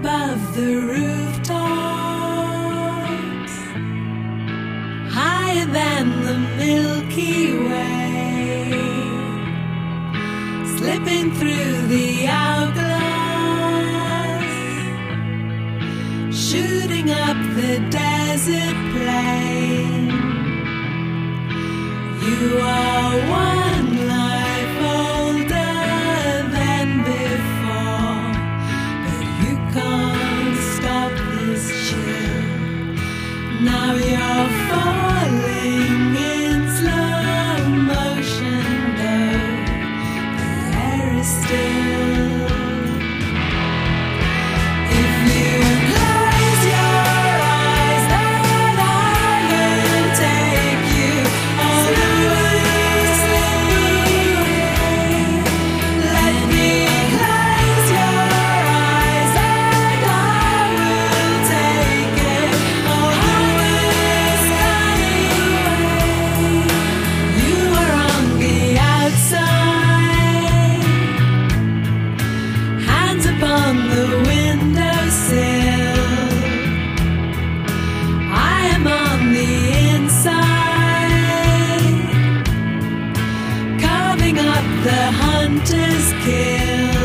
above the rooftops, higher than the Milky Way, slipping through the hourglass, shooting up the desert plain. You are one life older than before, but you can't stop this chill. Now you're falling in slow motion, though the air is still. If you close your eyes, then I will take you all the way. Let me close your eyes, and I will take it all the way. You are on the outside, hands upon the windowsill. I am on the inside, carving up the hunter's kill.